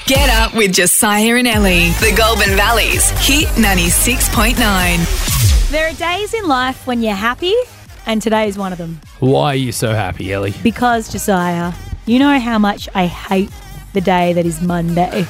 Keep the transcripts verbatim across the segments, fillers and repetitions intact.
Get up with Josiah and Ellie. The Goulburn Valley's Hit ninety-six point nine. There are days in life when you're happy, and today is one of them. Why are you so happy, Ellie? Because, Josiah, you know how much I hate the day that is Monday.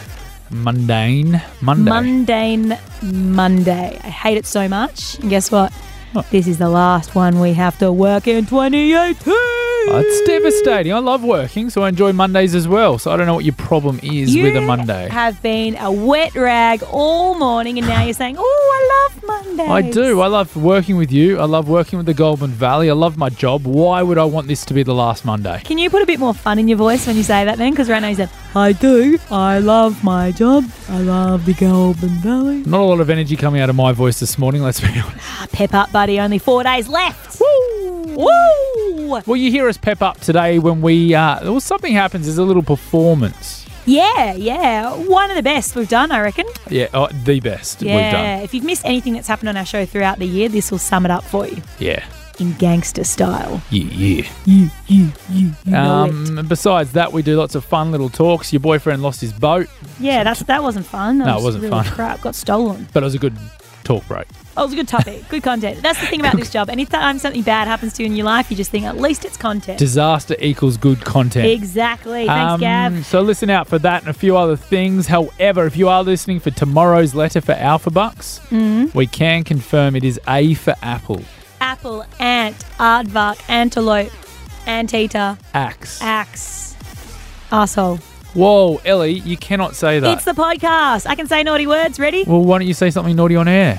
Mundane Monday. Mundane Monday. I hate it so much. And guess what? What? This is the last one we have to work in twenty eighteen. Oh, it's devastating. I love working, so I enjoy Mondays as well. So I don't know what your problem is You with a Monday. have been a wet rag all morning, and now you're saying, oh, I love Mondays. I do. I love working with you. I love working with the Goulburn Valley. I love my job. Why would I want this to be the last Monday? Can you put a bit more fun in your voice when you say that then? Because right now you said, I do. I love my job. I love the Goulburn Valley. Not a lot of energy coming out of my voice this morning, let's be honest. Ah, pep up, buddy. Only four days left. Woo! Woo! Well, you hear us pep up today when we, uh, well, something happens. There's a little performance. Yeah, yeah. One of the best we've done, I reckon. Yeah, oh, the best Yeah. we've done. If you've missed anything that's happened on our show throughout the year, this will sum it up for you Yeah. in gangster style. Yeah, yeah. You, you, you, you know it. Um, besides that, we do lots of fun little talks. Your boyfriend lost his boat, Yeah, that's that wasn't fun. That No, it was wasn't really fun. Crap, got stolen. but it was a good talk break. Oh, it was a good topic, good content. That's the thing about this job. Anytime something bad happens to you in your life, you just think at least it's content. Disaster equals good content. Exactly. Thanks, Um, Gav. So listen out for that and a few other things. However, if you are listening for tomorrow's letter for Alpha Bucks, Mm-hmm. we can confirm it is A for Apple. Apple, ant, aardvark, antelope, anteater, Axe. axe, arsehole. Whoa, Ellie, you cannot say that. It's the podcast. I can say naughty words. Ready? Well, why don't you say something naughty on air?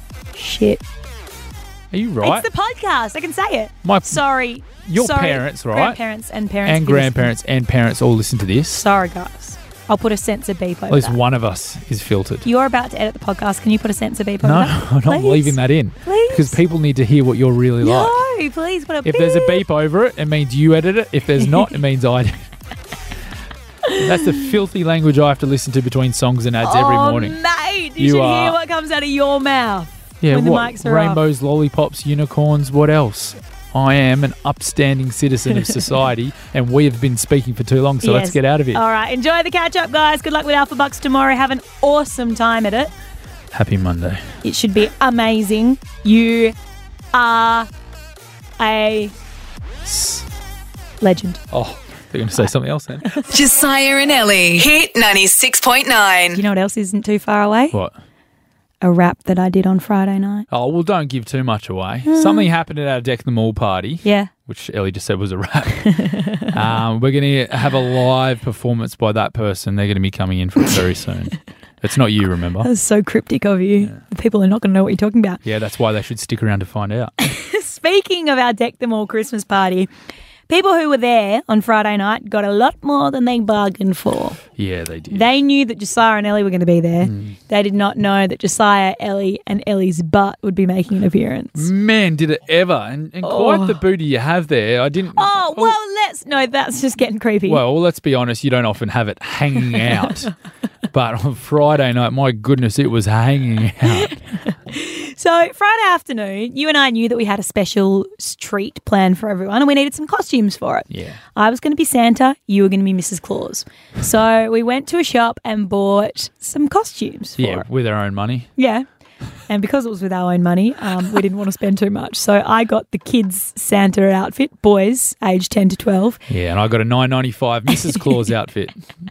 Shit. Are you right? It's the podcast. I can say it. My- Sorry. Your Sorry. parents, right? Grandparents and parents. and if you're listening. grandparents and parents all listen to this. Sorry, guys. I'll put a censor beep over At least that. one of us is filtered. You're about to edit the podcast. Can you put a censor beep No, over that? I'm not Please? leaving that in. Please? Because people need to hear what you're really like. No, please put a If there's a beep over it, it means you edit it. If there's not, it means I did. That's the filthy language I have to listen to between songs and ads every Oh, morning. mate, you, You should are- hear what comes out of your mouth Yeah, when what? the mics are Rainbows, lollipops, unicorns, what else? I am an upstanding citizen of society, and we have been speaking for too long, so let's Yes. get out of here. All right, enjoy the catch-up, guys. Good luck with Alpha Bucks tomorrow. Have an awesome time at it. Happy Monday. It should be amazing. You are a legend. Oh, they're going to say something else then. Josiah and Ellie. Hit ninety-six point nine. You know what else isn't too far away? What? A rap that I did on Friday night. Oh, well, don't give too much away. Something happened at our Deck the Mall party, Yeah. which Ellie just said was a rap. um, we're going to have a live performance by that person. They're going to be coming in for it very soon. It's not you, remember? That's so cryptic of you. The people are not going to know what you're talking about. Yeah, that's why they should stick around to find out. Speaking of our Deck Them All Christmas party, people who were there on Friday night got a lot more than they bargained for. Yeah, they did. They knew that Josiah and Ellie were going to be there. They did not know that Josiah, Ellie, and Ellie's butt would be making an appearance. Man, did it ever. And, and quite the booty you have there. I didn't... Oh, well, let's... No, that's just getting creepy. Well, let's be honest, you don't often have it hanging out. But on Friday night, my goodness, it was hanging out. So Friday afternoon, you and I knew that we had a special s- treat planned for everyone and we needed some costumes for it. Yeah. I was going to be Santa, you were going to be Missus Claus. So we went to a shop and bought some costumes for Yeah, it. with our own money. Yeah. And because it was with our own money, um, we didn't want to spend too much. So I got the kids' Santa outfit, boys aged ten to twelve. Yeah, and I got a nine ninety-five Missus Claus outfit.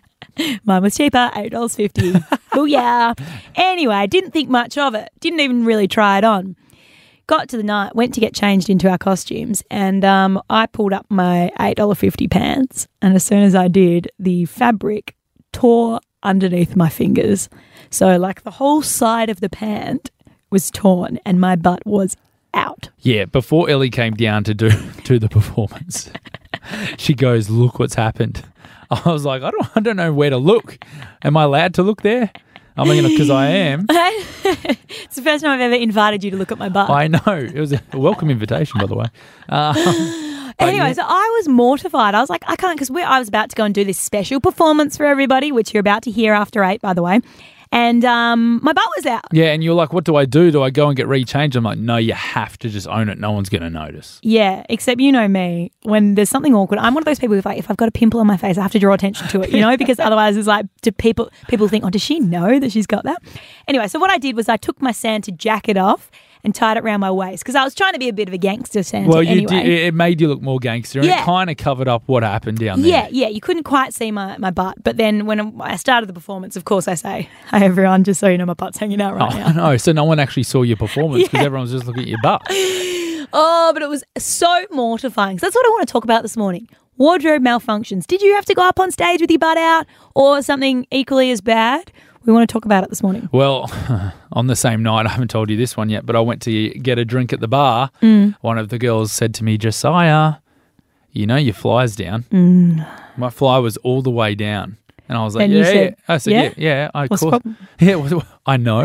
Mine was cheaper, eight dollars fifty. Oh, yeah. Anyway, didn't think much of it. Didn't even really try it on. Got to the night, went to get changed into our costumes, and um, I pulled up my eight dollars fifty pants. And as soon as I did, the fabric tore underneath my fingers. So, like, the whole side of the pant was torn and my butt was out. Yeah, before Ellie came down to do, do the performance, she goes, look what's happened. I was like, I don't, I don't know where to look. Am I allowed to look there? I mean, because I am. It's the first time I've ever invited you to look at my butt. I know. It was a welcome invitation, by the way. Um, but Anyway, yeah. so I was mortified. I was like, I can't, because I was about to go and do this special performance for everybody, which you're about to hear after eight, by the way. and um, my butt was out. Yeah, and you're like, what do I do? Do I go and get rechanged? I'm like, no, you have to just own it. No one's going to notice. Yeah, except you know me, when there's something awkward, I'm one of those people who, like, if I've got a pimple on my face, I have to draw attention to it, you know, because otherwise it's like, do people people think, oh, does she know that she's got that? Anyway, so what I did was I took my Santa jacket off and tied it around my waist because I was trying to be a bit of a gangster Santa Well, you anyway. did, it made you look more gangster, and Yeah. it kind of covered up what happened down there. Yeah, yeah, you couldn't quite see my, my butt. But then when I started the performance, of course I say, hey, everyone, just so you know, my butt's hanging out right Oh, now. no, so no one actually saw your performance because Yeah. everyone was just looking at your butt. Oh, but it was so mortifying. So that's what I want to talk about this morning. Wardrobe malfunctions. Did you have to go up on stage with your butt out or something equally as bad? We want to talk about it this morning. Well, on the same night, I haven't told you this one yet, but I went to get a drink at the bar. Mm. One of the girls said to me, Josiah, you know your fly's down. Mm. My fly was all the way down. And I was like, And yeah, you said, yeah. I said, yeah? yeah, yeah. I What's the course. problem? Yeah, well, I know.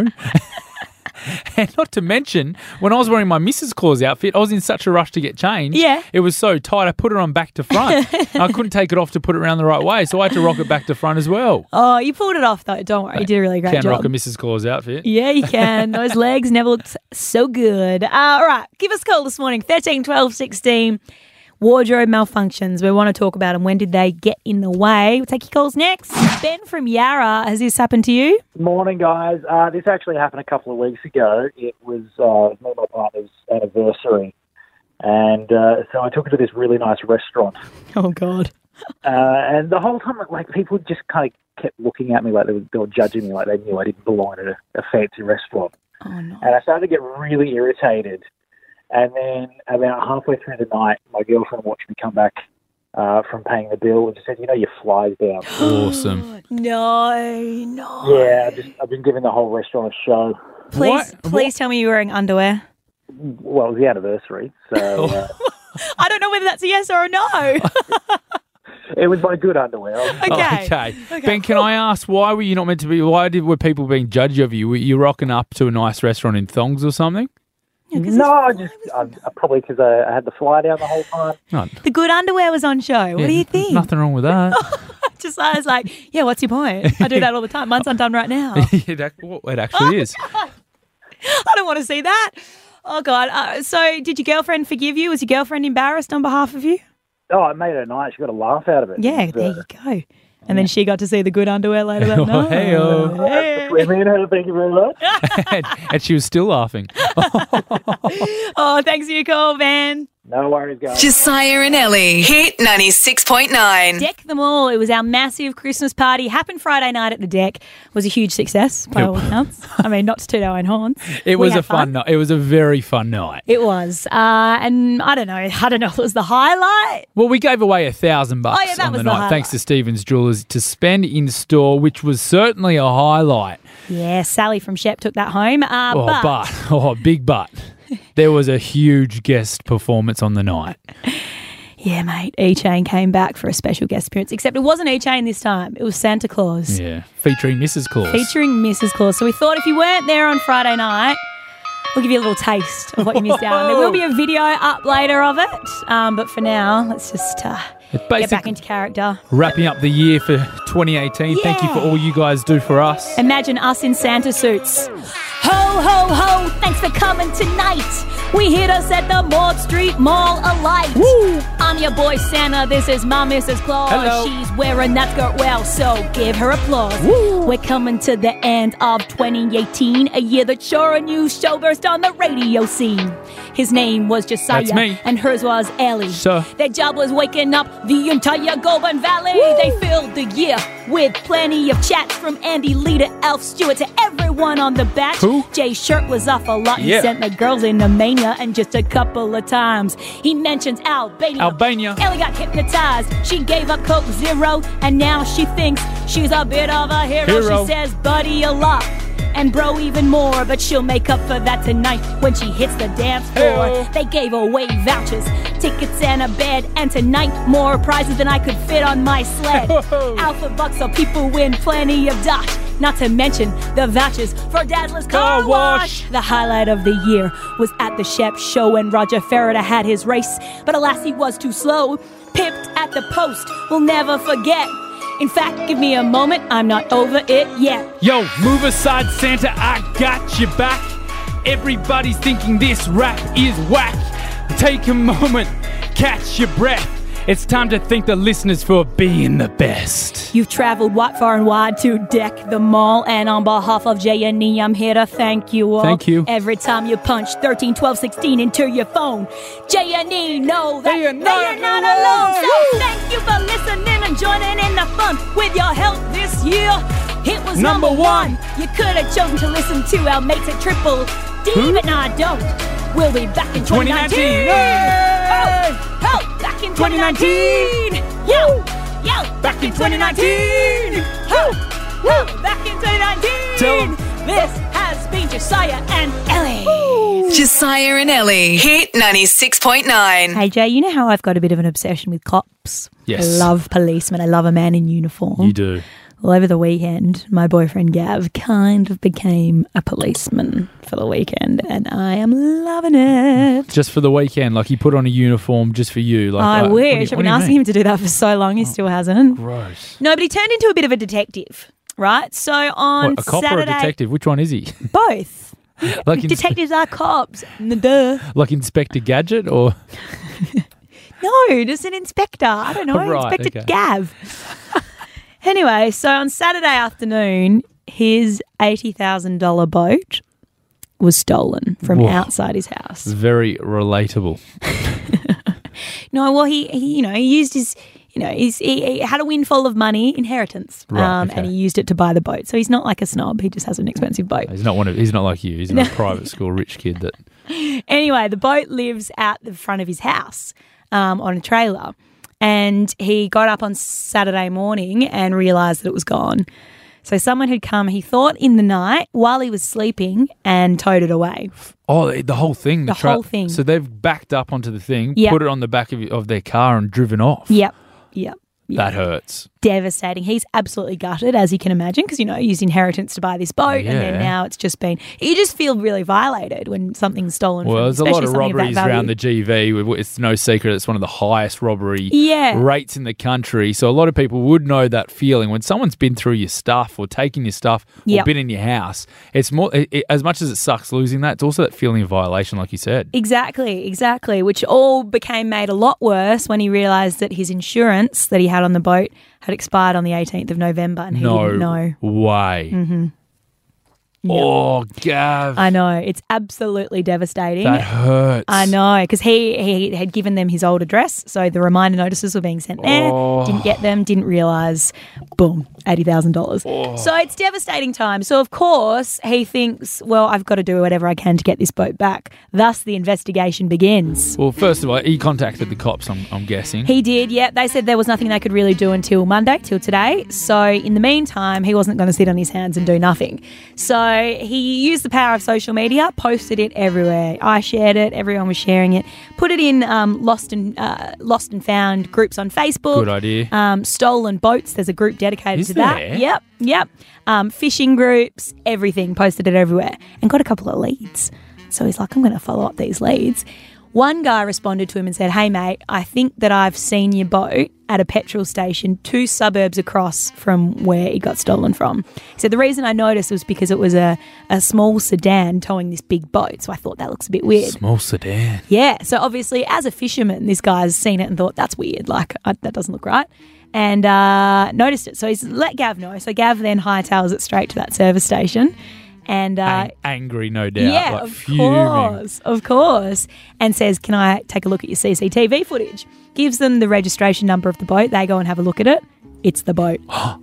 And not to mention, when I was wearing my Missus Claus outfit, I was in such a rush to get changed. Yeah. It was so tight, I put it on back to front. And I couldn't take it off to put it around the right way, so I had to rock it back to front as well. Oh, you pulled it off though. Don't worry. You did a really great Can job. rock a Missus Claus outfit. Yeah, you can. Those legs never looked so good. Uh, all right, give us a call this morning, thirteen, twelve, sixteen. Wardrobe malfunctions. We want to talk about them. When did they get in the way? We'll take your calls next. Ben from Yarra, has this happened to you? Morning, guys. Uh, this actually happened a couple of weeks ago. It was uh, me and my partner's anniversary. And uh, so I took her to this really nice restaurant. Oh, God. Uh, and the whole time, like, people just kind of kept looking at me like they were, they were judging me, like they knew I didn't belong at a, a fancy restaurant. Oh, no. And I started to get really irritated. And then about halfway through the night, my girlfriend watched me come back uh, from paying the bill and just said, you know, your fly's down. Awesome. No, no. Yeah, I've, just, I've been giving the whole restaurant a show. Please, What? please tell me you're wearing underwear. Well, it was the anniversary, so uh, I don't know whether that's a yes or a no. it was my good underwear. Okay. Oh, okay. Okay. Ben, can I ask, why were you not meant to be, why did were people being judged of you? Were you rocking up to a nice restaurant in thongs or something? No, I just I, I, probably because I, I had the fly down the whole time. No. The good underwear was on show. What Yeah, do you think? Nothing wrong with that. Just I was like, yeah, what's your point? I do that all the time. Mine's undone right now. it, ac- well, it actually is. I don't want to see that. Oh, God. Uh, so did your girlfriend forgive you? Was your girlfriend embarrassed on behalf of you? Oh, it made her night. She got a laugh out of it. Yeah, It there was, you go. And then she got to see the good underwear later that Oh, night. hey-o. uh, Hey. between me and her, thank you very much. and, and she was still laughing. Oh, thanks for your call, Van. No worries, guys. Josiah and Ellie. Hit ninety-six point nine. Deck them all. It was our massive Christmas party. Happened Friday night at the Deck. Was a huge success by all accounts. I mean, not to toot our own horns. It We was had a fun night. It was a very fun night. It was. Uh, and I don't know. I don't know if it was the highlight. Well, we gave away a thousand bucks Oh, yeah, that on the was the night, thanks to highlight. Stevens Jewelers, to spend in store, which was certainly a highlight. Yeah, Sally from Shep took that home. Uh, Oh, but, but, oh, big but. There was a huge guest performance on the night. yeah, mate, E-Chain came back for a special guest appearance, except it wasn't E-Chain this time. It was Santa Claus. Yeah, featuring Missus Claus. Featuring Missus Claus. So we thought if you weren't there on Friday night, we'll give you a little taste of what you missed out on. There will be a video up later of it, um, but for now, let's just uh, It's get basically back into character. wrapping up the year for twenty eighteen. Thank you for all you guys do for us. Imagine us in Santa suits. Ho, ho, ho, thanks for coming tonight. We hit us at the Maud Street Mall alight. Woo! I'm your boy Santa, this is my Missus Claus. Hello. She's wearing that skirt well, so give her applause. Woo! We're coming to the end of twenty eighteen, a year that sure a new show burst on the radio scene. His name was Josiah, That's me. and hers was Ellie. So- Their job was waking up the entire Goulburn Valley. They filled the year with plenty of chats from Andy Lee to Alf Stewart to everyone on the batch. Cool. Jay's shirt was off a lot. He Yeah. sent the girls into mania, and just a couple of times he mentions Albania. Albania. Ellie got hypnotized. She gave up Coke Zero, and now she thinks she's a bit of a hero. Hero. She says buddy a lot, and bro even more, but she'll make up for that tonight when she hits the dance floor. Hey-o. They gave away vouchers, tickets and a bed, and tonight more prizes than I could fit on my sled. Whoa. Alpha bucks so people win plenty of dosh, not to mention the vouchers for Dazzler's car, Car wash. wash. The highlight of the year was at the Shep show when Roger Faraday had his race, but alas he was too slow. Pipped at the post, we'll never forget. In fact, give me a moment, I'm not over it yet. Yo, move aside, Santa, I got your back. Everybody's thinking this rap is whack. Take a moment, catch your breath. It's time to thank the listeners for being the best. You've travelled what far and wide to deck the mall, and on behalf of J and E, I'm here to thank you all. Thank you. Every time you punch thirteen, twelve, sixteen into your phone, J and E know that They are not they are not alone. alone. So thank you for listening and joining in the fun. With your help this year, it was Number number, one. one. You could have chosen to listen to our mates at Triple D, but no, don't. We'll be back in twenty nineteen. Oh, oh, back in twenty nineteen. Yo, yo, back in twenty nineteen. Oh, oh, back in twenty nineteen. Tell 'em. This has been Josiah and Ellie. Josiah and Ellie. Hit ninety-six point nine. Hey, Jay, you know how I've got a bit of an obsession with cops? Yes. I love policemen. I love a man in uniform. You do. Well, over the weekend, my boyfriend Gav kind of became a policeman for the weekend, and I am loving it. Just for the weekend, like he put on a uniform just for you. Like I uh, wish. what I've do you- been what asking do you him to do that for so long. He still hasn't. mean? Gross. No, but he turned into a bit of a detective, right? So on What, a cop Saturday, or a detective? Which one is he? both. like ins- Detectives are cops. Duh. like Inspector Gadget or No, just an inspector. I don't know. Right, Inspector okay. Gav. Anyway, so on Saturday afternoon, his eighty thousand dollars boat was stolen from Whoa. outside his house. very relatable. No, well, he, he you know, he used his, you know, he's, he, he had a windfall of money, inheritance, Right, um, okay. and he used it to buy the boat. So he's not like a snob. He just has an expensive boat. He's not one of. He's not like you. He's not a private school rich kid that. Anyway, the boat lives out the front of his house um, on a trailer. And he got up on Saturday morning and realised that it was gone. So someone had come, he thought, in the night while he was sleeping and towed it away. Oh, the whole thing. The whole thing. So they've backed up onto the thing, Yep. put it on the back of, of their car, and driven off. Yep, yep. yep. That hurts. Devastating. He's absolutely gutted, as you can imagine, because, you know, he used inheritance to buy this boat, and then Yeah. now it's just been... You just feel really violated when something's stolen Well, from you, there's a lot especially of something that robberies value. around the G V. It's no secret it's one of the highest robbery Yeah. rates in the country. So a lot of people would know that feeling when someone's been through your stuff or taken your stuff or Yep. been in your house. It's more it, it- as much as it sucks losing that. It's also that feeling of violation, like you said. Exactly, exactly, which all became made a lot worse when he realised that his insurance that he had on the boat had expired on the eighteenth of November and he no didn't know. way. Mm-hmm. Oh, Gav, I know, it's absolutely devastating. that hurts. I know, because he, he had given them his old address, so the reminder notices were being sent there. Oh. Didn't get them, didn't realise. Boom, eighty thousand dollars. Oh. So it's devastating time. So, of course, he thinks, well, I've got to do whatever I can to get this boat back. Thus, the investigation begins. Well, first of all, he contacted the cops. I'm, I'm guessing. He did, yeah. They said there was nothing they could really do until Monday, till today. So in the meantime, he wasn't going to sit on his hands and do nothing. So he used the power of social media, posted it everywhere. I shared it. Everyone was sharing it. Put it in um, lost and uh, lost and found groups on Facebook. Good idea. Um, stolen boats. There's a group dedicated Is to that. there? Yep, yep. Um, fishing groups, everything. Posted it everywhere and got a couple of leads. So he's like, I'm going to follow up these leads. One guy responded to him and said, hey, mate, I think that I've seen your boat at a petrol station two suburbs across from where it got stolen from. He said, the reason I noticed was because it was a, a small sedan towing this big boat. So I thought that looks a bit weird. Small sedan. Yeah. So obviously, as a fisherman, this guy's seen it and thought, that's weird. Like, I, that doesn't look right. And uh, noticed it. So he's let Gav know. So Gav then hightails it straight to that service station. And uh, Ang- angry, no doubt. yeah, like of fuming. course, of course. And says, can I take a look at your C C T V footage? Gives them the registration number of the boat. They go and have a look at it. It's the boat.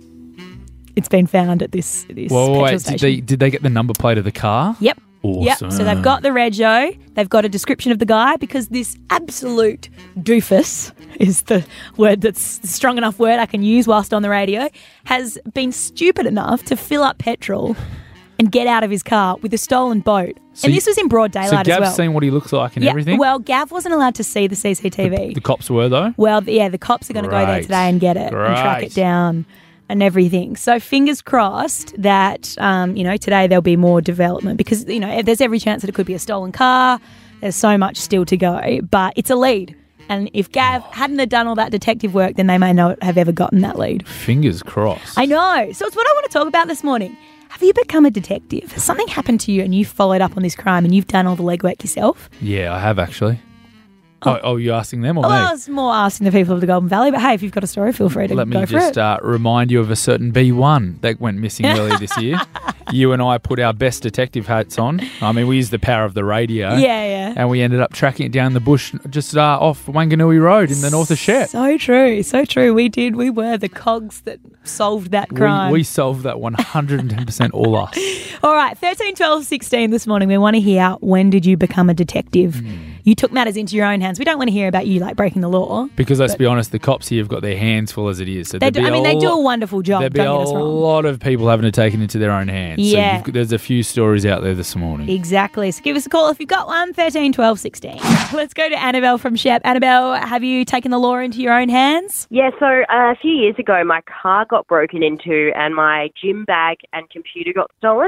It's been found at this, this Well, petrol wait, did station. they, did they get the number plate of the car? Yep. Awesome. Yep. So they've got the rego. They've got a description of the guy because this absolute doofus is the word that's the strong enough word I can use whilst on the radio, has been stupid enough to fill up petrol and get out of his car with a stolen boat. So and you- this was in broad So daylight Gav's as well. seen what he looks like and yeah, everything? Well, Gav wasn't allowed to see the C C T V. The cops were, though? Well, yeah, the cops are going to go there Great. today and get it and track Great. it down and everything. So fingers crossed that, um, you know, today there'll be more development because, you know, there's every chance that it could be a stolen car. There's so much still to go, but it's a lead. And if Gav hadn't have done all that detective work, then they may not have ever gotten that lead. Fingers crossed. I know. So it's what I want to talk about this morning. Have you become a detective? Has something happened to you and you followed up on this crime and you've done all the legwork yourself? Yeah, I have actually. Oh, oh you're asking them or Well, me? I was more asking the people of the Golden Valley, but hey, if you've got a story, feel free to Let go me for just it. uh, remind you of a certain B one that went missing earlier this year. You and I put our best detective hats on. I mean, we used the power of the radio. Yeah, yeah. And we ended up tracking it down the bush just uh, off Wanganui Road in the north of Shep. So true, so true. We did. We were the cogs that solved that We, crime. we solved that one hundred ten percent all us. All right, thirteen, twelve, sixteen this morning. We want to hear, when did you become a detective? Hmm. You took matters into your own hands. We don't want to hear about you like breaking the law. Because let's be honest, the cops here have got their hands full as it is. So They there'd do, be I mean, a they do lo- a wonderful job. There'd Don't be a get us wrong. lot of people having to take it into their own hands. Yeah. So you've, there's a few stories out there this morning. Exactly. So give us a call if you've got one, thirteen, twelve, sixteen. Let's go to Annabelle from Shep. Annabelle, have you taken the law into your own hands? Yeah, so uh, a few years ago, my car got broken into and my gym bag and computer got stolen.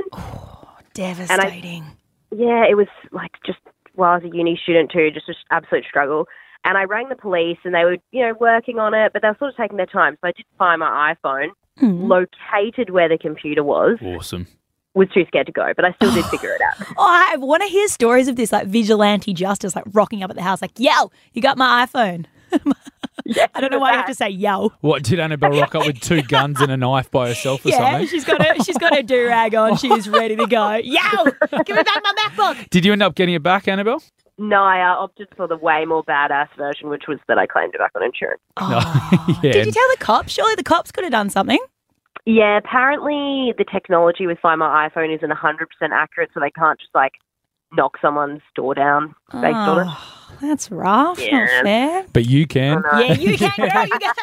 Devastating. Yeah, it was like just while I was a uni student too, just an absolute struggle. And I rang the police and they were, you know, working on it, but they were sort of taking their time. So I did find my iPhone, Hmm. located where the computer was, Awesome. was too scared to go, but I still did figure it out. Oh, I want to hear stories of this, like vigilante justice, like rocking up at the house, like, yo, you got my iPhone. Yeah, I don't know why you have to say yo. What, did Annabelle rock up with two guns and a knife by herself or Yeah, something? she's got her, she's got her do-rag on. She's ready to go. Yo, give me back my MacBook. Did you end up getting it back, Annabelle? No, I uh, opted for the way more badass version, which was that I claimed it back on insurance. Oh. Yeah. Did you tell the cops? Surely the cops could have done something. Yeah, apparently the technology with Find My iPhone isn't one hundred percent accurate, so they can't just, like, knock someone's door down based on it. Oh, that's rough. Not Yeah. fair. But you can. I know. Yeah, you can, girl. You got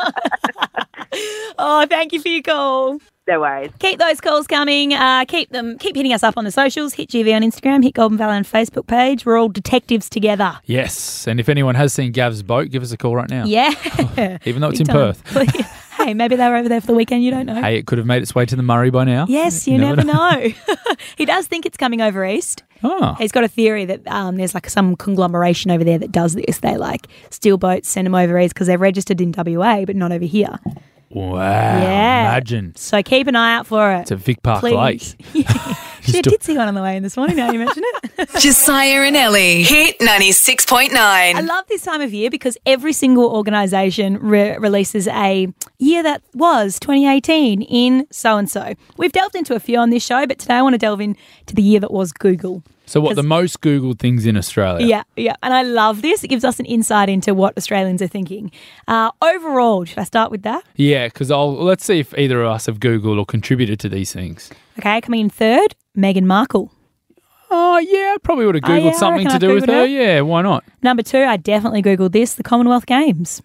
that. Oh, thank you for your call. No worries. Keep those calls coming. Uh, keep them. Keep hitting us up on the socials. Hit G V on Instagram. Hit Golden Valley on Facebook page. We're all detectives together. Yes. And if anyone has seen Gav's boat, give us a call right now. Yeah. Even though it's Big in time. Perth. Hey, maybe they were over there for the weekend. You don't know. Hey, it could have made its way to the Murray by now. Yes, you, never, know. He does think it's coming over east. Oh. He's got a theory that um, there's like some conglomeration over there that does this. They like steal boats, send them over east because they're registered in W A, but not over here. Wow. Yeah. Imagine. So keep an eye out for it. It's at Vic Park Please. Lake. Yeah. She Just did see one on the way in this morning, now you mention it. Josiah and Ellie. Hit ninety-six point I nine. love this time of year because every single organisation re- releases a year that was twenty eighteen in so-and-so. We've delved into a few on this show, but today I want to delve into the year that was Google. So what, 'Cause- the most Googled things in Australia? Yeah, yeah. And I love this. It gives us an insight into what Australians are thinking. Uh, overall, should I start with that? Yeah, because I'll let's see if either of us have Googled or contributed to these things. Okay, coming in third, Meghan Markle. Oh, yeah, I probably would have Oh, Googled yeah, I something reckon to I've do with Googled her. her. Yeah, why not? Number two, I definitely Googled this, the Commonwealth Games.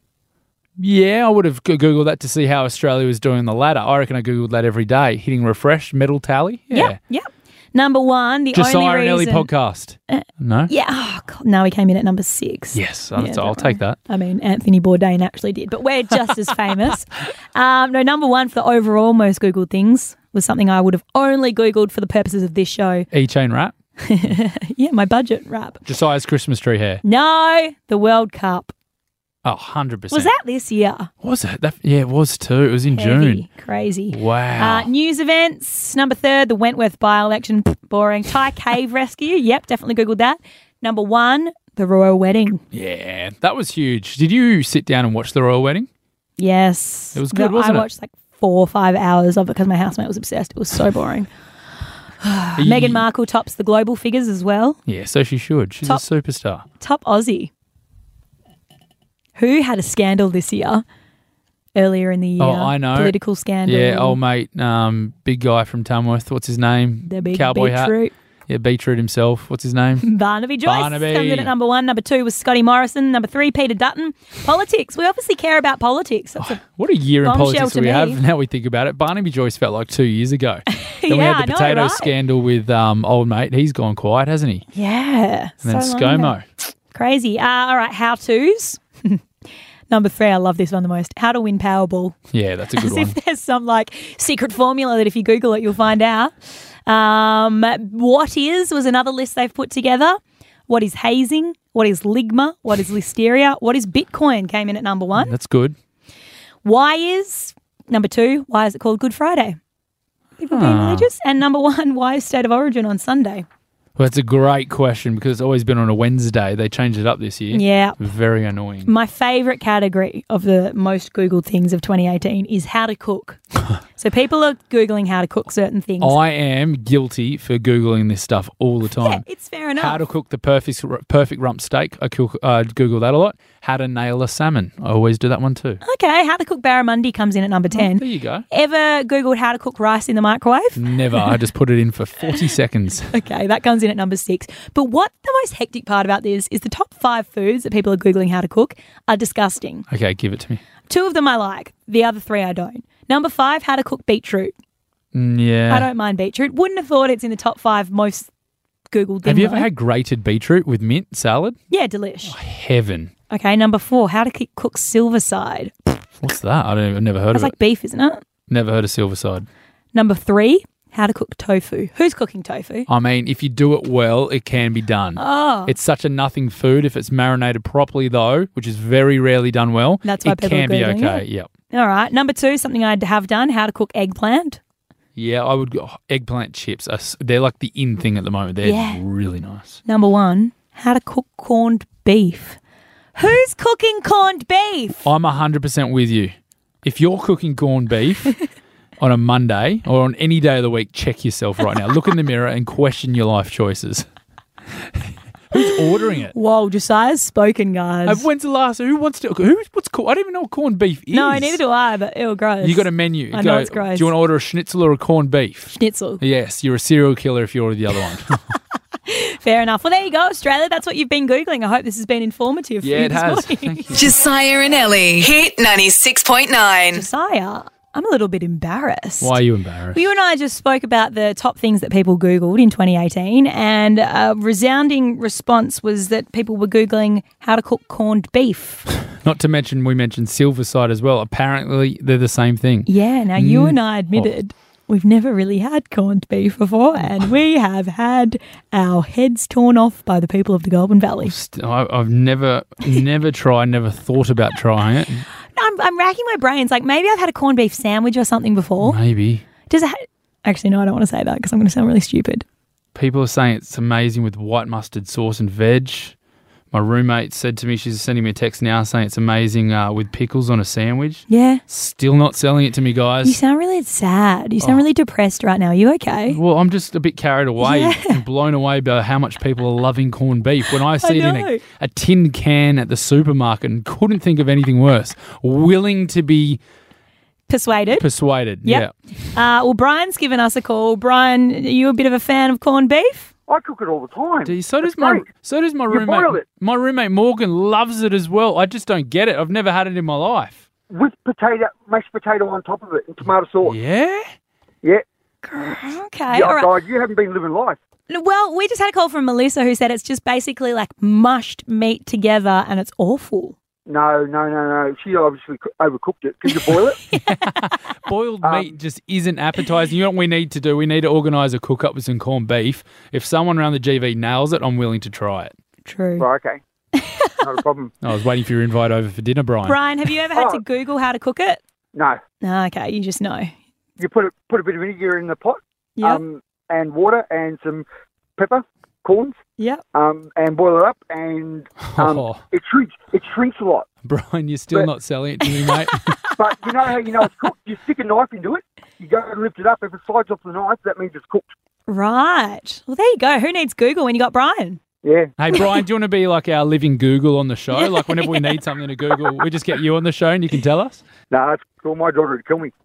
Yeah, I would have go- Googled that to see how Australia was doing on the ladder. I reckon I Googled that every day. Hitting refresh, medal tally. Yeah. Yep, yep. Number one, the Josiah only and Ellie reason... podcast. no? Yeah, oh, God, no, we came in at number six. Yes, I'll, Yeah, I'll don't take worry. that. I mean, Anthony Bourdain actually did, but we're just as famous. Um, no, number one for the overall most Googled things was something I would have only Googled for the purposes of this show. E-chain wrap. Yeah, my budget wrap. Josiah's Christmas tree hair. No, the World Cup. Oh, one hundred percent. Was that this year? Was it? That, yeah, it was too. It was in Heavy, June. crazy. Wow. Uh, news events. Number third, the Wentworth by-election. Boring. Thai cave rescue. Yep, definitely Googled that. Number one, the royal wedding. Yeah, that was huge. Did you sit down and watch the royal wedding? Yes. It was good, The- wasn't I it? watched like four or five hours of it because my housemate was obsessed. It was so boring. Are you- Meghan Markle tops the global figures as well. Yeah, so she should. She's Top- a superstar. Top Aussie. Who had a scandal this year? Earlier in the year. Oh, I know. Political scandal. Yeah, old mate, um, big guy from Tamworth. What's his name? The big Cowboy hat. beetroot. Yeah, Beetroot himself. What's his name? Barnaby Joyce. Barnaby. Comes in at number one. Number two was Scotty Morrison. Number three, Peter Dutton. Politics. We obviously care about politics. That's a, What a year in Bombshell politics to we me. have. Now we think about it. Barnaby Joyce felt like two years ago. Then we Yeah, had I the know, potato right? scandal with um, old mate. He's gone quiet, hasn't he? yeah. And then so long ago. ScoMo. Crazy. Uh, all right, how-tos. Number three, I love this one the most. How to win Powerball. Yeah, that's a good As one. if there's some like secret formula that if you Google it, you'll find out. Um, what is was another list they've put together. What is hazing? What is ligma? What is listeria? What is Bitcoin? Came in at number one. That's good. Why is, number two, why is it called Good Friday? People being Ah. religious. And number one, why is State of Origin on Sunday? Well, that's a great question because it's always been on a Wednesday. They changed it up this year. Yeah. Very annoying. My favourite category of the most Googled things of twenty eighteen is how to cook. So people are Googling how to cook certain things. I am guilty for Googling this stuff all the yeah, time. it's fair enough. How to cook the perfect perfect rump steak. I cook, uh, Google that a lot. How to nail a salmon. I always do that one too. Okay, how to cook barramundi comes in at number ten. There you go. Ever Googled how to cook rice in the microwave? Never. I just put it in for forty seconds. Okay, that comes in at number six. But what the most hectic part about this is the top five foods that people are Googling how to cook are disgusting. Okay, give it to me. Two of them I like. The other three I don't. Number five, how to cook beetroot. Mm, yeah. I don't mind beetroot. Wouldn't have thought it's in the top five most Googled things. Have you ever had grated beetroot with mint salad? Yeah, delish. Heaven. Okay, number four, how to ki- cook silverside. What's that? I don't. I've never heard That's of like it. beef, isn't it? Never heard of silverside. Number three, how to cook tofu. Who's cooking tofu? I mean, if you do it well, it can be done. Oh, It's such a nothing food. If it's marinated properly, though, which is very rarely done well, That's why it people are can be Googling okay. it. Yep. all right. Number two, something I have done, how to cook eggplant. Yeah, I would go. Eggplant chips. Are, s- they're like the in thing at the moment. They're Yeah. really nice. Number one, how to cook corned beef. Who's cooking corned beef? I'm one hundred percent with you. If you're cooking corned beef on a Monday or on any day of the week, check yourself right now. Look in the mirror and question your life choices. Who's ordering it? Whoa, Josiah's spoken, guys. Uh, When's the last? Who wants to? Who? What's corn? I don't even know what corned beef is. no, neither do I, but ew, gross. You got a menu. I Go, know it's gross. Do you want to order a schnitzel or a corned beef? Schnitzel. Yes, you're a serial killer if you order the other one. Fair enough. Well, there you go, Australia. That's what you've been Googling. I hope this has been informative yeah, for you it this has. morning. Thank you. Josiah and Ellie. Hit ninety-six point nine. Josiah, I'm a little bit embarrassed. Why are you embarrassed? Well, you and I just spoke about the top things that people Googled in twenty eighteen, and a resounding response was that people were Googling how to cook corned beef. Not to mention, we mentioned silverside as well. Apparently, they're the same thing. Yeah, now Mm. you and I admitted we've never really had corned beef before, and we have had our heads torn off by the people of the Goulburn Valley. St- I- I've never, never tried, never thought about trying it. I'm, I'm racking my brains. Like, maybe I've had a corned beef sandwich or something before. Maybe. Does it ha- Actually, no, I don't want to say that because I'm going to sound really stupid. People are saying it's amazing with white mustard sauce and veg. My roommate said to me, she's sending me a text now saying it's amazing uh, with pickles on a sandwich. Yeah. Still not selling it to me, guys. You sound really sad. You sound Oh. really depressed right now. Are you okay? Well, I'm just a bit carried away Yeah. and blown away by how much people are loving corned beef. When I see it in know. a, a tin can at the supermarket and couldn't think of anything worse, willing to be Persuaded. persuaded. Yep. Uh, well, Brian's given us a call. Brian, are you a bit of a fan of corned beef? I cook it all the time. Yeah. So does It's my great. so does my You roommate. boil it. My roommate Morgan loves it as well. I just don't get it. I've never had it in my life. With potato, mashed potato on top of it and tomato sauce. Yeah. Yeah. Okay. Yeah, all right. God, you haven't been living life. Well, we just had a call from Melissa who said it's just basically like mushed meat together and it's awful. No, no, no, no. She obviously co- overcooked it. Can you boil it? Boiled Um, meat just isn't appetising. You know what we need to do? We need to organise a cook up with some corned beef. If someone around the G V nails it, I'm willing to try it. True. Right, okay. Not a problem. I was waiting for your invite over for dinner, Brian. Brian, have you ever had to Oh. Google how to cook it? No. No, okay, you just know. You put a, put a bit of vinegar in the pot Yep. um, and water and some pepper, corns, Yep. um, and boil it up and um, Oh. it shrinks. It shrinks a lot. Brian, you're still But- not selling it to me, mate. But you know how you know it's cooked? You stick a knife into it. You go and lift it up. If it slides off the knife, that means it's cooked. Right. Well, there you go. Who needs Google when you got Brian? Yeah. Hey, Brian, do you want to be like our living Google on the show? Like whenever we need something to Google, we just get you on the show and you can tell us? No, it's call my daughter to kill me.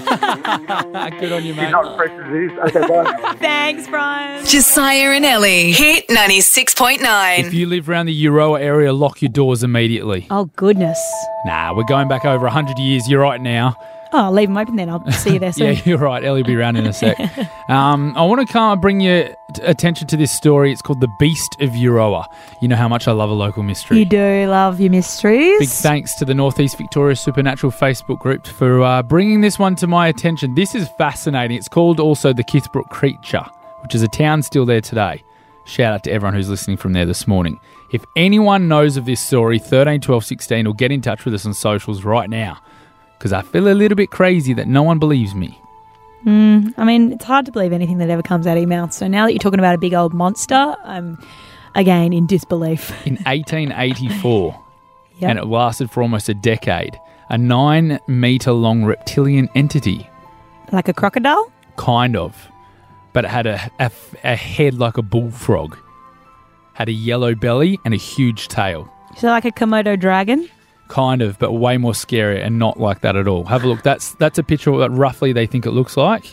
Good on you, She's mate. not impressed as it is. Okay, bye. Thanks, Brian. Josiah and Ellie. Hit ninety-six point nine. If you live around the Euroa area, lock your doors immediately. Oh, goodness. Nah, we're going back over one hundred years. You're right now. Oh, leave them open then. I'll see you there soon. Yeah, you're right. Ellie will be around in a sec. um, I want to come and bring your t- attention to this story. It's called The Beast of Euroa. You know how much I love a local mystery. You do love your mysteries. Big thanks to the Northeast Victoria Supernatural Facebook group for uh, bringing this one to my attention. This is fascinating. It's called also the Kithbrook Creature, which is a town still there today. Shout out to everyone who's listening from there this morning. If anyone knows of this story, thirteen, twelve, sixteen, or get in touch with us on socials right now, because I feel a little bit crazy that no one believes me. Mm, I mean, it's hard to believe anything that ever comes out of your mouth. So now that you're talking about a big old monster, I'm, again, in disbelief. In eighteen eighty-four, Yep. and it lasted for almost a decade, a nine-metre-long reptilian entity, Like a crocodile? kind of, but it had a, a, a head like a bullfrog, had a yellow belly and a huge tail. So like a Komodo dragon? Kind of, but way more scary and not like that at all. Have a look. That's that's a picture of what roughly they think it looks like.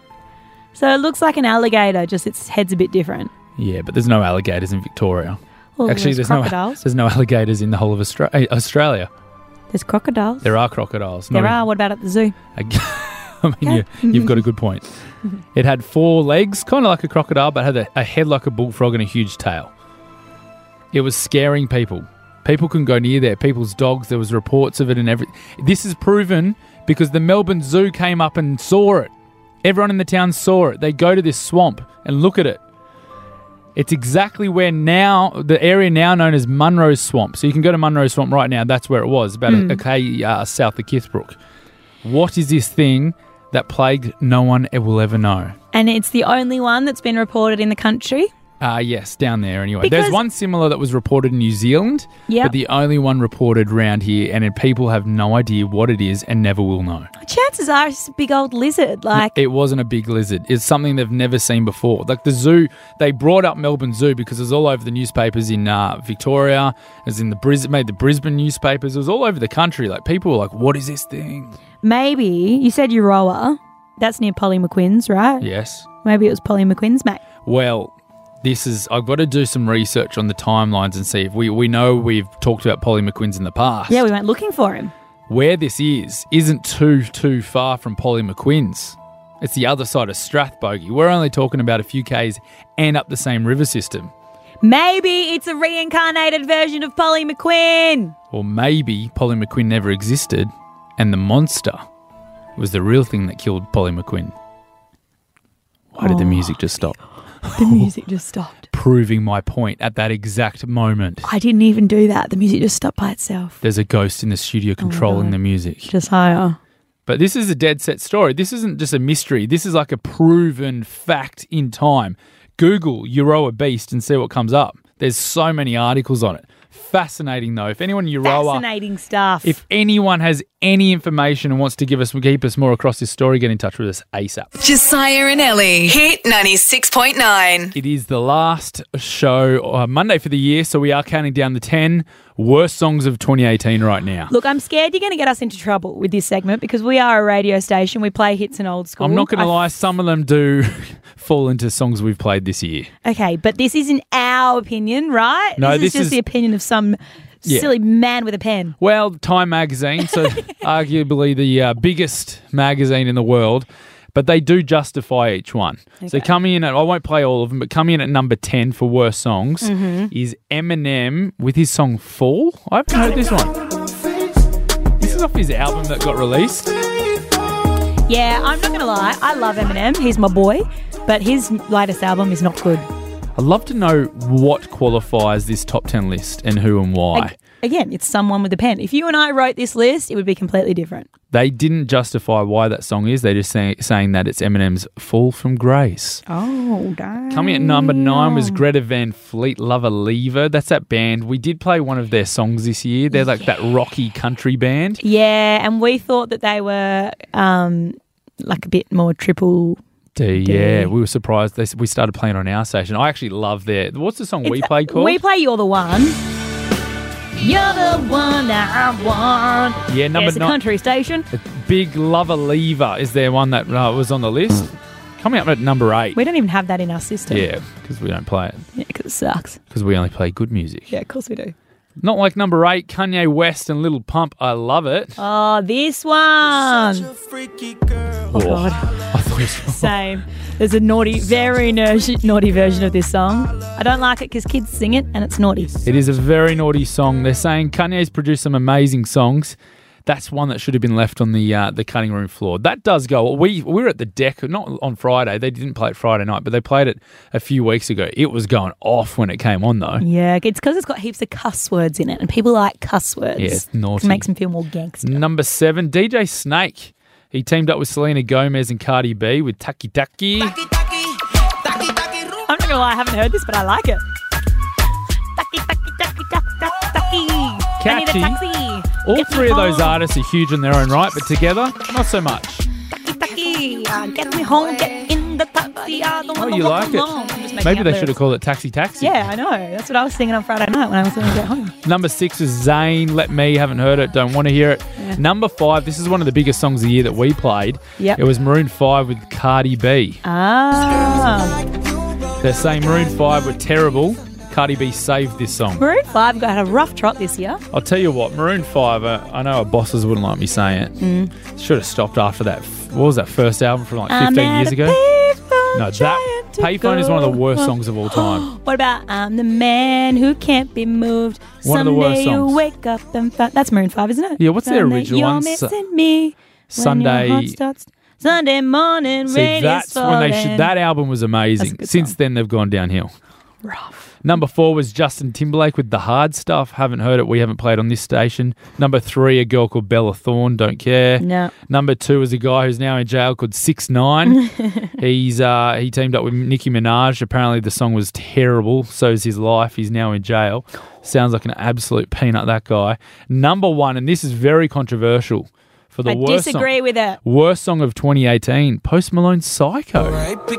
So it looks like an alligator, just its head's a bit different. Yeah, but there's no alligators in Victoria. Well, Actually, there's there's crocodiles. no there's no alligators in the whole of Austra- eh, Australia. There's crocodiles. There are crocodiles. There Not are. What about at the zoo? I mean, you, you've got a good point. It had four legs, kind of like a crocodile, but had a, a head like a bullfrog and a huge tail. It was scaring people. People couldn't go near there. People's dogs, there was reports of it and everything. This is proven because the Melbourne Zoo came up and saw it. Everyone in the town saw it. They go to this swamp and look at it. It's exactly where now, the area now known as Munro's Swamp. So you can go to Munro's Swamp right now. That's where it was, about mm. a, a K uh, south of Kithbrook. What is this thing that plagued no one will ever know? And it's the only one that's been reported in the country? Uh, yes, down there anyway. Because There's one similar that was reported in New Zealand, yep. but the only one reported around here, and people have no idea what it is and never will know. Chances are it's a big old lizard. Like It wasn't a big lizard. It's something they've never seen before. Like the zoo, they brought up Melbourne Zoo because it was all over the newspapers in uh, Victoria. It was in the Bris- made the Brisbane newspapers. It was all over the country. Like people were like, what is this thing? Maybe, you said Euroa. That's near Polly McQuinn's, right? Yes. Maybe it was Polly McQuinn's, mate. Well, this is, I've got to do some research on the timelines and see if we, we know we've talked about Polly McQuinn's in the past. Yeah, we went looking for him. Where this is, isn't too, too far from Polly McQuinn's. It's the other side of Strathbogie. We're only talking about a few Ks and up the same river system. Maybe it's a reincarnated version of Polly McQuinn. Or maybe Polly McQuinn never existed and the monster was the real thing that killed Polly McQuinn. Why did the music just stop? The music just stopped. Proving my point at that exact moment. I didn't even do that. The music just stopped by itself. There's a ghost in the studio controlling oh the music. Just higher. But this is a dead set story. This isn't just a mystery. This is like a proven fact in time. Google Euroa Beast and see what comes up. There's so many articles on it. Fascinating though. If anyone Euroa, fascinating stuff. If anyone has any information and wants to give us keep us more across this story, get in touch with us ASAP. Josiah and Ellie, Hit ninety-six point nine. It is the last show uh, Monday for the year, so we are counting down the ten worst songs of twenty eighteen right now. Look, I'm scared you're going to get us into trouble with this segment because we are a radio station. We play hits and old school. I'm not going to I lie, some of them do fall into songs we've played this year. Okay, but this isn't our opinion, right? No, this, this is just is- the opinion of some Yeah. silly man with a pen. Well, Time Magazine, so arguably the uh, biggest magazine in the world, but they do justify each one. So Okay. coming in at, I won't play all of them, but coming in at number ten for worst songs Mm-hmm. is Eminem with his song Fall. I haven't heard this one. This is off his album that got released. Yeah, I'm not going to lie. I love Eminem. He's my boy. But his latest album is not good. I'd love to know what qualifies this top ten list and who and why. Ag- Again, it's someone with a pen. If you and I wrote this list, it would be completely different. They didn't justify why that song is. They're just say, saying that it's Eminem's Fall from Grace. Oh, damn. Coming at number nine was Greta Van Fleet, Lover Lever. That's that band. We did play one of their songs this year. They're like that rocky country band. Yeah, and we thought that they were um, like a bit more triple. D, yeah, we were surprised. They, we started playing on our station. I actually love their... What's the song we It's- played called? We play You're the One. You're the one I want. Yeah, number Yeah, it's a nine. country station. Big Lover Lever is there one that uh, was on the list. Coming up at number eight. We don't even have that in our system. Yeah, because we don't play it. Yeah, because it sucks. Because we only play good music. Yeah, of course we do. Not like number eight, Kanye West and Little Pump. I love it. Oh, this one. Oh, God. I thought it was Same. There's a naughty, very ner- naughty version of this song. I don't like it because kids sing it and it's naughty. It is a very naughty song. They're saying Kanye's produced some amazing songs. That's one that should have been left on the uh, the cutting room floor. That does go. We, we were at the deck, not on Friday. They didn't play it Friday night, but they played it a few weeks ago. It was going off when it came on, though. Yeah, it's because it's got heaps of cuss words in it, and people like cuss words. Yeah, it's naughty. It makes them feel more gangster. Number seven, D J Snake. He teamed up with Selena Gomez and Cardi B with Taki Taki. I'm not going to lie, I haven't heard this, but I like it. Taki, taki, taki, taki, taki, taki. I need a Catchy. taxi. All Get me three of those home. artists are huge in their own right, but together, not so much. Taki, taki. Uh, Get me home, get in the taxi. I don't Oh, wanna you walk like it? alone. I'm just making Maybe up they should have lyrics. called it Taxi Taxi. Yeah, I know. That's what I was singing on Friday night when I was going to get home. Number six is Zayn. Let Me. Haven't heard it. Don't want to hear it. Yeah. Number five. This is one of the biggest songs of the year that we played. Yep. It was Maroon five with Cardi B. Ah. They're saying Maroon five were terrible. Cardi B saved this song. Maroon five got a rough trot this year. I'll tell you what, Maroon five, uh, I know our bosses wouldn't like me saying it. Mm. Should have stopped after that. What was that first album from like I'm fifteen at years a ago? payphone No, that trying to Payphone is one of the go worst home. songs of all time. What about I'm the man who can't be moved? One of the Someday worst songs. you wake up and find... That's Maroon five, isn't it? Yeah, what's their Someday original you're one? missing me. Sunday- When your heart starts... Sunday morning, See, rain that's is when falling. they should. That album was That's amazing. a good Since song. then, they've gone downhill. Rough. Number four was Justin Timberlake with The Hard Stuff. Haven't heard it. We haven't played on this station. Number three, a girl called Bella Thorne. Don't care. No. Number two is a guy who's now in jail called six nine. He's uh, he teamed up with Nicki Minaj. Apparently, the song was terrible. So's his life. He's now in jail. Sounds like an absolute peanut, that guy. Number one, and this is very controversial. For the I worst disagree song, with it. worst song of twenty eighteen, Post Malone's Psycho.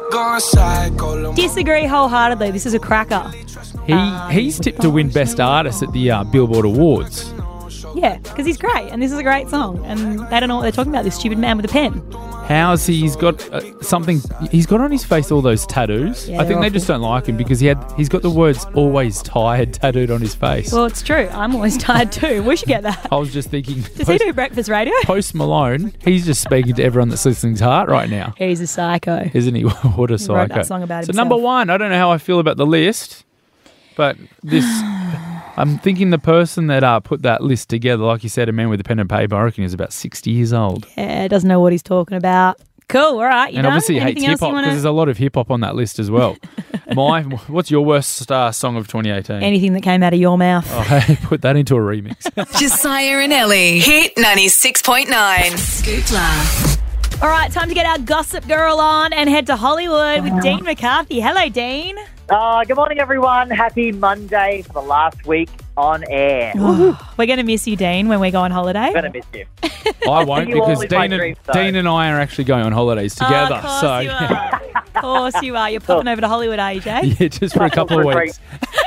Disagree wholeheartedly. This is a cracker. He he's tipped to win Best Artist at the uh, Billboard Awards. Yeah, because he's great, and this is a great song, and they don't know what they're talking about, this stupid man with a pen. How's he? He's got uh, something. He's got on his face all those tattoos. Yeah, I think they're they awful. just don't like him because he had. He's got the words "always tired" tattooed on his face. Well, it's true. I'm always tired too. We should get that. I was just thinking. Does he Post, do breakfast radio? Post Malone. He's just speaking to everyone that's listening to Heart right now, He's a psycho. isn't he? What a psycho! that song about so himself. number one. I don't know how I feel about the list, but this. I'm thinking the person that uh, put that list together, like you said, a man with a pen and paper, I reckon is about sixty years old. Yeah, doesn't know what he's talking about. Cool, all right. You And done? obviously he hates Anything else hip hop you because wanna- there's a lot of hip hop on that list as well. My, what's your worst uh, song of twenty eighteen? Anything that came out of your mouth. Oh, hey, put that into a remix. Josiah and Ellie. Hit ninety-six point nine. Scoopla. All right, time to get our gossip girl on and head to Hollywood with Dean McCarthy. Hello, Dean. Uh, good morning, everyone. Happy Monday for the last week on air. We're going to miss you, Dean, when we go on holiday. I'm going to miss you. I won't You all because live my Dean and, dreams, though. Dean and I are actually going on holidays together. Oh, of course so you are. Of course you are. You're popping over to Hollywood, are you, Jay? yeah, just for a couple of For free. weeks.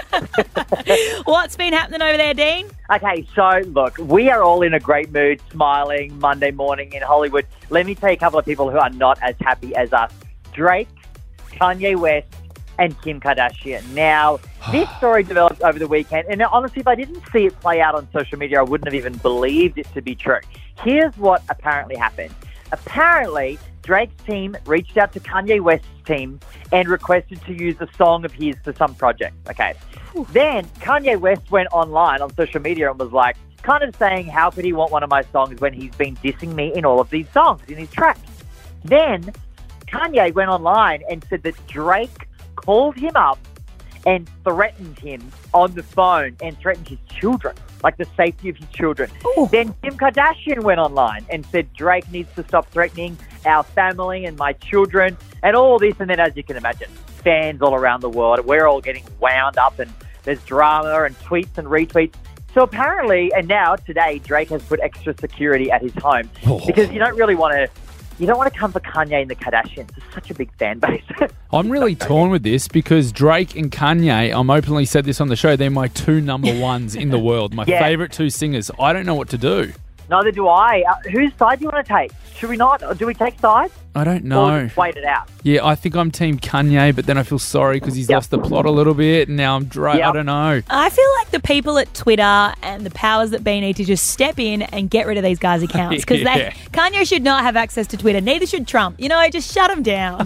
What's been happening over there, Dean? Okay, so look, we are all in a great mood, smiling Monday morning in Hollywood. Let me tell you a couple of people who are not as happy as us. Drake, Kanye West, and Kim Kardashian. Now, this story developed over the weekend, and honestly, if I didn't see it play out on social media, I wouldn't have even believed it to be true. Here's what apparently happened. Apparently, Drake's team reached out to Kanye West's team and requested to use a song of his for some project. Okay. Then Kanye West went online on social media and was like, kind of saying, how could he want one of my songs when he's been dissing me in all of these songs, in his tracks? Then Kanye went online and said that Drake called him up and threatened him on the phone and threatened his children, like the safety of his children. Ooh. Then Kim Kardashian went online and said Drake needs to stop threatening our family and my children and all this. And then, as you can imagine, fans all around the world, we're all getting wound up and there's drama and tweets and retweets. So apparently, and now today, Drake has put extra security at his home because you don't really want to You don't want to come for Kanye and the Kardashians. It's such a big fan base. I'm really torn with this because Drake and Kanye, I'm openly said this on the show, they're my two number ones in the world, my Yeah. favourite two singers. I don't know what to do. Neither do I. Uh, whose side do you want to take? Should we not? Or do we take sides? I don't Or know. just wait it out? Yeah, I think I'm Team Kanye, but then I feel sorry because he's Yep. lost the plot a little bit, and now I'm Drake. I Yep. don't know. I feel like the people at Twitter and the powers that be need to just step in and get rid of these guys' accounts because Yeah. they Kanye should not have access to Twitter. Neither should Trump. You know, just shut them down.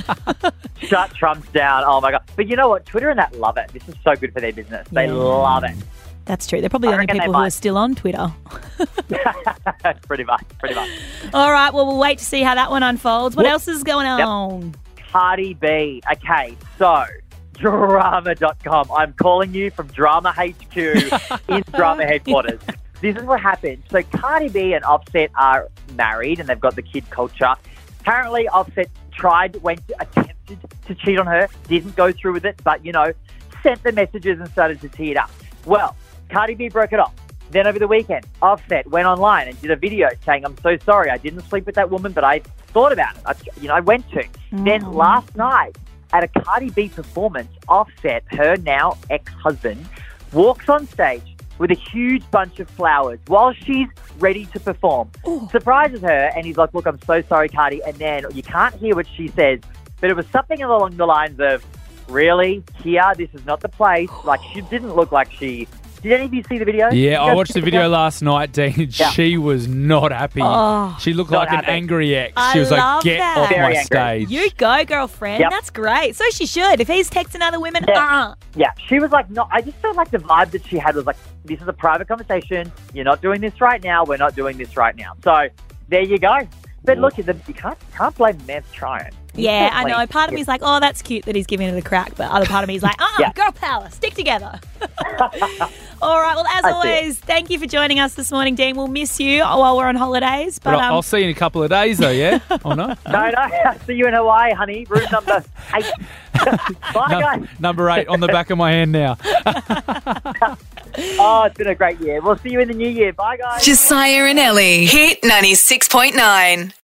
Shut Trump's down. Oh, my God. But you know what? Twitter and that love it. This is so good for their business. They Yeah. love it. That's true. They're probably the I only reckon they people who might. are still on Twitter. pretty much, pretty much. All right, well, we'll wait to see how that one unfolds. What Whoop. else is going on? Cardi B. Okay, so drama dot com. I'm calling you from Drama H Q in Drama headquarters. This is what happened. So Cardi B and Offset are married and they've got the kid culture. Apparently Offset tried, went, attempted to cheat on her, didn't go through with it, but, you know, sent the messages and started to tee it up. Well, Cardi B broke it off. Then over the weekend, Offset went online and did a video saying, I'm so sorry, I didn't sleep with that woman, but I thought about it. I, you know, I went to. Mm. Then last night at a Cardi B performance, Offset, her now ex-husband, walks on stage with a huge bunch of flowers while she's ready to perform. Ooh. Surprises her, and he's like, look, I'm so sorry, Cardi. And then you can't hear what she says, but it was something along the lines of, really? Here? This is not the place. Like, she didn't look like she... Did any of you see the video? Yeah, I You guys watched see the video last night, Dean. Yeah. She was not happy. Oh. She looked Not like an happy. angry ex. I She was love like, get that. off Very my angry. stage. You go, girlfriend. Yep. That's great. So she should. If he's texting other women, Yeah. uh-uh. Yeah, she was like, no, I just felt like the vibe that she had was like, this is a private conversation. You're not doing this right now. We're not doing this right now. So there you go. But look, you can't, can't blame the man for trying. You Yeah, can't I know. blame- Part of me's like, oh, that's cute that he's giving it a crack. But other part of me's like, uh-uh, Yeah. girl power. Stick together. All right. Well, as I see always, thank you for joining us this morning, Dean. We'll miss you while we're on holidays. But, But I'll, um, I'll see you in a couple of days, though, yeah? Or no? No, no. See you in Hawaii, honey. Room number eight. Bye, No, guys. number eight on the back of my hand now. Oh, it's been a great year. We'll see you in the new year. Bye, guys. Josiah and Ellie. Hit ninety-six point nine.